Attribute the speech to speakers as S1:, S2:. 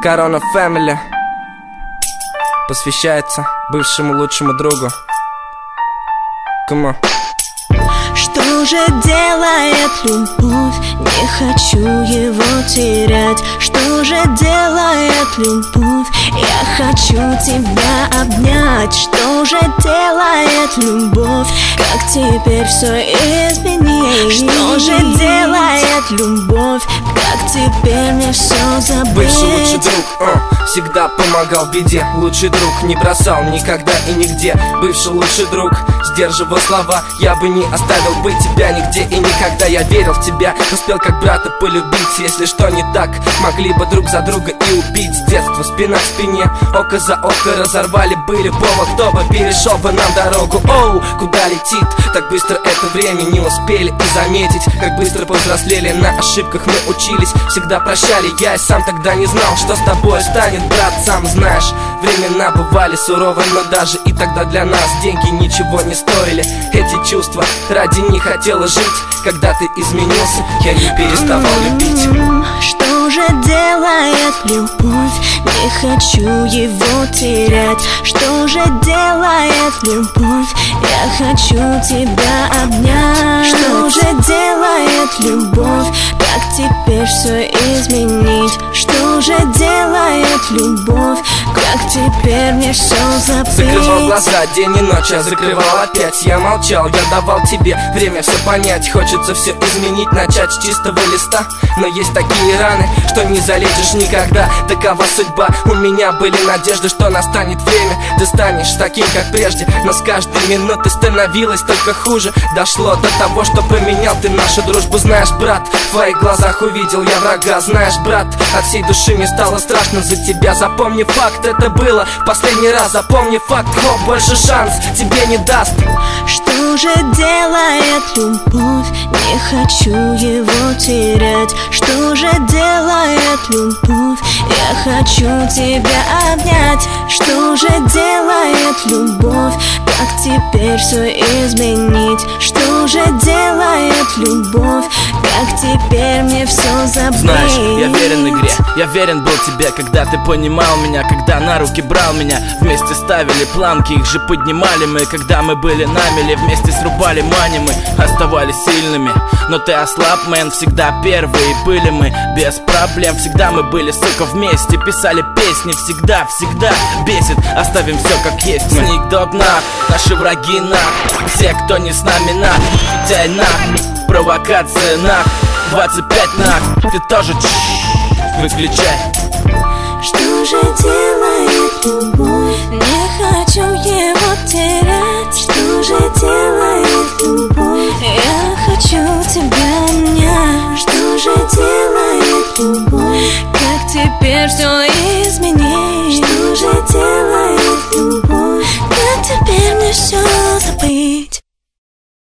S1: Corona Family посвящается бывшему лучшему другу. Come on.
S2: Что же делает любовь? Не хочу его терять. Что же делает любовь? Я хочу тебя обнять. Что же делает любовь? Как теперь все изменить? Что же делает любовь? Как теперь мне все забыть?
S1: Бывший лучший друг, всегда помогал в беде. Лучший друг не бросал никогда и нигде. Бывший лучший друг сдерживал слова. Я бы не оставил бы тебя нигде и никогда. Я верил в тебя, успел как брата полюбить. Если что не так, могли бы друг за друга и убить. С детства спина к спине, око за око разорвали бы любого, кто бы перешел бы нам дорогу. Оу, куда летит? Так быстро это время не успели и заметить. Как быстро повзрослели, на ошибках мы учились. Всегда прощали, я и сам тогда не знал, что с тобой станет, брат, сам знаешь. Времена бывали суровы, но даже и тогда для нас деньги ничего не стоили. Эти чувства, ради них хотела жить. Когда ты изменился, я не переставал любить.
S2: Что же делает любовь? Не хочу его терять. Что же делает любовь? Я хочу тебя обнять. Что же делает любовь? Как теперь все изменить? Что же делает любовь? Как теперь мне все забыть?
S1: Закрывал глаза день и ночь, я закрывал опять. Я молчал, я давал тебе время все понять. Хочется все изменить, начать с чистого листа. Но есть такие раны, что не залечишь никогда. Такова судьба, у меня были надежды, что настанет время. Ты станешь таким, как прежде, но с каждой минуты становилось только хуже. Дошло до того, что поменял ты нашу дружбу. Знаешь, брат, в твоих глазах увидел я врага. Знаешь, брат, от всей души мне стало страшно за тебя. Запомни факт, это было в последний раз. Запомни факт, хоп, больше шанс тебе не даст.
S2: Что же делает любовь? Не хочу его терять. Что же делает любовь? Я хочу тебя обнять. Что же делает любовь? Как теперь все изменить? Что же делает любовь? Как теперь мне все забыть?
S3: Знаешь, я верен игре, я верен был тебе, когда ты понимал меня, когда на руки брал меня. Вместе ставили планки, их же поднимали мы. Когда мы были на мели, вместе срубали мани, мы оставались сильными. Но ты ослаб, мэн, всегда первые были мы. Без проблем, всегда мы были, сука, вместе. Писали песни, всегда, всегда бесит. Оставим все как есть, мы Sneak Dog нах, наши враги нах. Все, кто не с нами нах, Витяй нах, провокация нах, 25 нах. Ты тоже выключай.
S2: Что же делает любовь? Не хочу его терять. Что же делает любовь? Я хочу тебя обнять. Что же делает любовь? Как теперь все